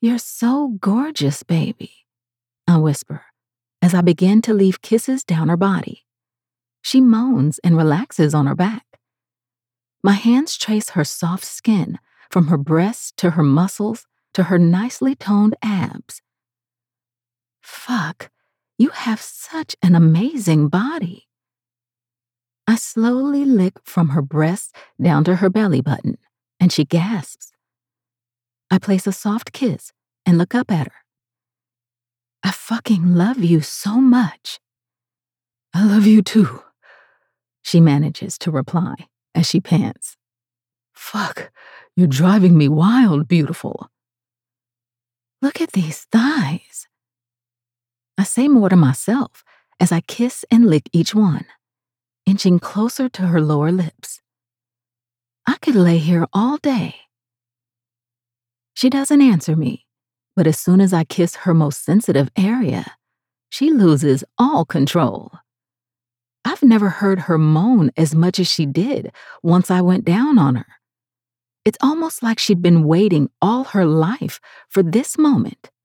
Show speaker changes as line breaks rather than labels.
"You're so gorgeous, baby," I whisper as I begin to leave kisses down her body. She moans and relaxes on her back. My hands trace her soft skin from her breasts to her muscles to her nicely toned abs. Fuck, you have such an amazing body. I slowly lick from her breasts down to her belly button, and she gasps. I place a soft kiss and look up at her. "I fucking love you so much." "I love you too," she manages to reply as she pants. "Fuck, you're driving me wild, beautiful." "Look at these thighs." I say more to myself as I kiss and lick each one, inching closer to her lower lips. I could lay here all day. She doesn't answer me, but as soon as I kiss her most sensitive area, she loses all control. I've never heard her moan as much as she did once I went down on her. It's almost like she'd been waiting all her life for this moment.